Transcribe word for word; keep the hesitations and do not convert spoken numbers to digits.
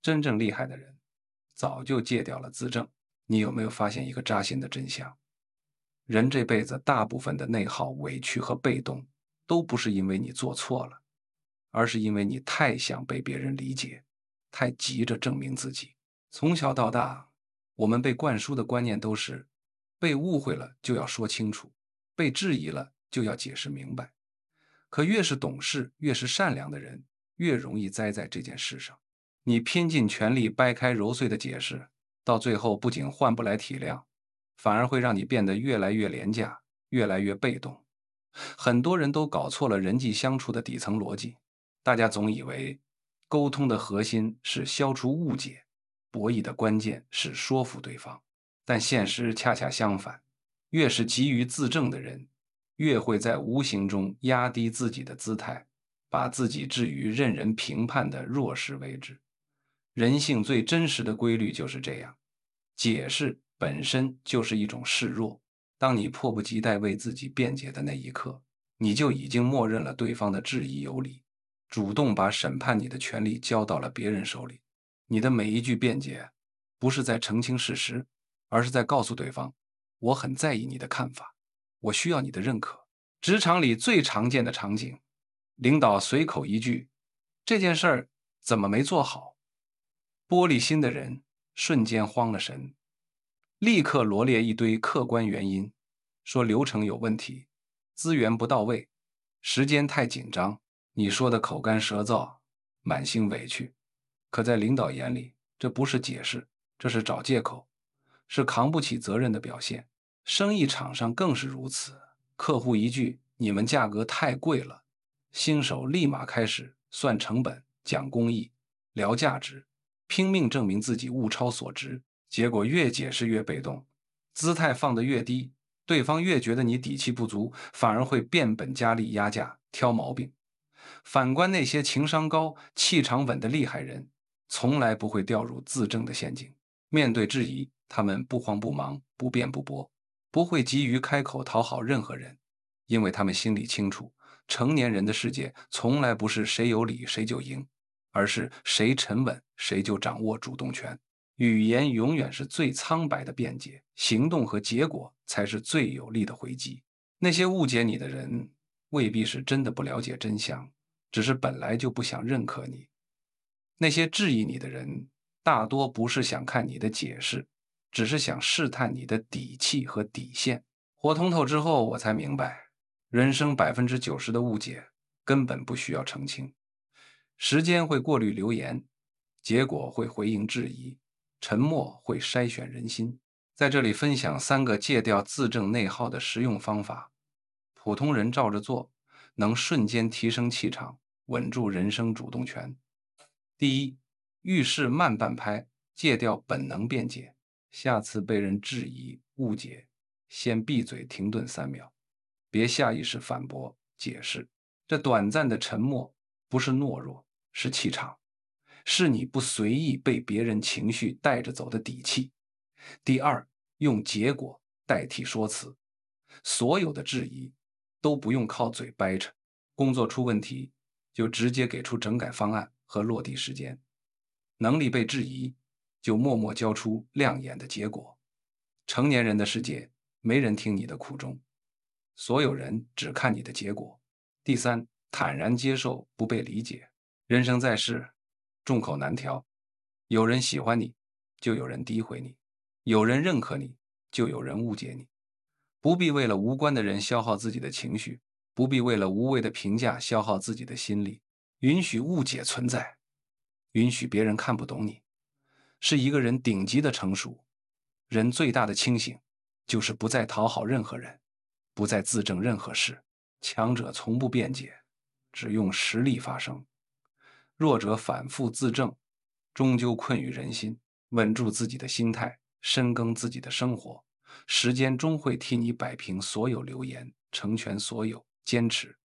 真正厉害的人早就戒掉了自证。你有没有发现一个扎心的真相？人这辈子大部分的内耗、委屈和被动，都不是因为你做错了，而是因为你太想被别人理解，太急着证明自己。从小到大，我们被灌输的观念都是：被误会了就要说清楚，被质疑了就要解释明白。可越是懂事、越是善良的人，越容易栽在这件事上。你拼尽全力掰开揉碎的解释，到最后不仅换不来体谅，反而会让你变得越来越廉价，越来越被动。很多人都搞错了人际相处的底层逻辑，大家总以为沟通的核心是消除误解，博弈的关键是说服对方。但现实恰恰相反，越是急于自证的人，越会在无形中压低自己的姿态，把自己置于任人评判的弱势位置。人性最真实的规律就是这样，解释本身就是一种示弱。当你迫不及待为自己辩解的那一刻，你就已经默认了对方的质疑有理，主动把审判你的权利交到了别人手里。你的每一句辩解，不是在澄清事实，而是在告诉对方，我很在意你的看法，我需要你的认可。职场里最常见的场景，领导随口一句，这件事儿怎么没做好？玻璃心的人瞬间慌了神，立刻罗列一堆客观原因，说流程有问题，资源不到位，时间太紧张，你说的口干舌燥，满心委屈。可在领导眼里，这不是解释，这是找借口，是扛不起责任的表现。生意场上更是如此，客户一句你们价格太贵了，新手立马开始算成本、讲工艺、聊价值，拼命证明自己物超所值。结果越解释越被动，姿态放得越低，对方越觉得你底气不足，反而会变本加厉压价、挑毛病。反观那些情商高、气场稳的厉害人，从来不会掉入自证的陷阱。面对质疑，他们不慌不忙，不辩不驳，不会急于开口讨好任何人，因为他们心里清楚，成年人的世界从来不是谁有理谁就赢，而是谁沉稳谁就掌握主动权。语言永远是最苍白的辩解，行动和结果才是最有力的回击。那些误解你的人，未必是真的不了解真相，只是本来就不想认可你。那些质疑你的人，大多不是想看你的解释，只是想试探你的底气和底线。活通透之后，我才明白，人生百分之九十的误解根本不需要澄清。时间会过滤流言，结果会回应质疑，沉默会筛选人心。在这里分享三个戒掉自证内耗的实用方法，普通人照着做，能瞬间提升气场，稳住人生主动权。第一，遇事慢半拍，戒掉本能辩解。下次被人质疑、误解，先闭嘴停顿三秒，别下意识反驳、解释。这短暂的沉默不是懦弱，是气场，是你不随意被别人情绪带着走的底气。第二，用结果代替说辞。所有的质疑都不用靠嘴掰扯，工作出问题就直接给出整改方案和落地时间，能力被质疑就默默交出亮眼的结果。成年人的世界，没人听你的苦衷，所有人只看你的结果。第三，坦然接受不被理解。人生在世，众口难调，有人喜欢你，就有人诋毁你；有人认可你，就有人误解你。不必为了无关的人消耗自己的情绪，不必为了无谓的评价消耗自己的心力。允许误解存在，允许别人看不懂你，是一个人顶级的成熟。人最大的清醒，就是不再讨好任何人，不再自证任何事。强者从不辩解，只用实力发声；弱者反复自证，终究困于人心。稳住自己的心态，深耕自己的生活，时间终会替你摆平所有流言，成全所有坚持。